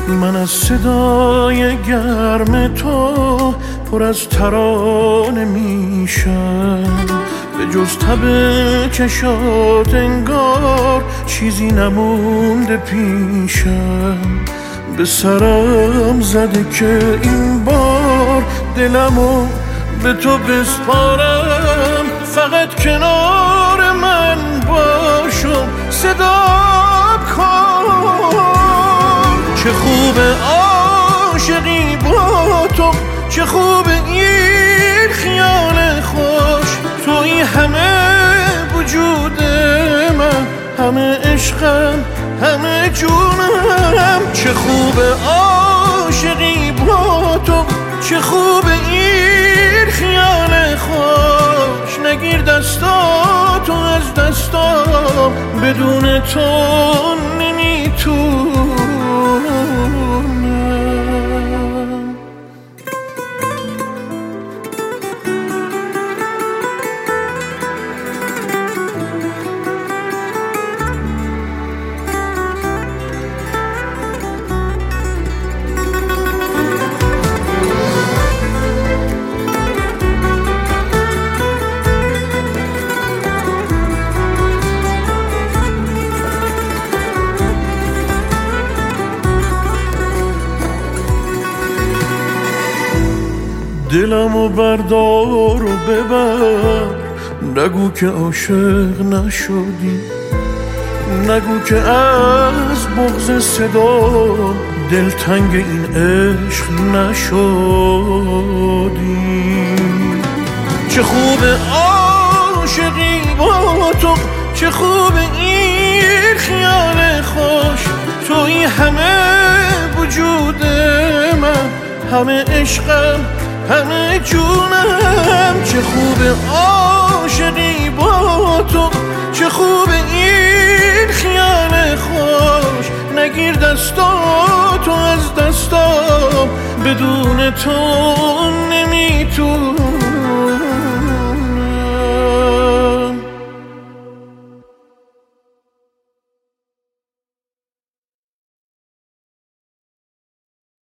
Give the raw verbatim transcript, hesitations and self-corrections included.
من از صدای گرم تو پر از ترانه میشم، به جز تب چشات انگار چیزی نمونده پیشم. به سرم زده که این بار دلمو به تو بسپارم، فقط کنار من باشم صدا کن. چه خوبه عاشقی با تو، چه خوبه این خیال خوش، توی همه وجود من، همه عشقم همه جونم. چه خوبه عاشقی با تو، چه خوبه این خیال خوش، نگیر دستاتو از دستام، بدون تو نمیتونم. دلمو بردار و ببر، نگو که عاشق نشدی، نگو که از بغض صدا دلتنگ این عشق نشدی. چه خوبه عاشقی با تو، چه خوبه این خیال خوش، توی همه وجود من، همه عشقم همه جونم. چه خوبه عاشقی با تو، چه خوبه این خیال خوش، نگیر دستاتو از دستام، بدون تو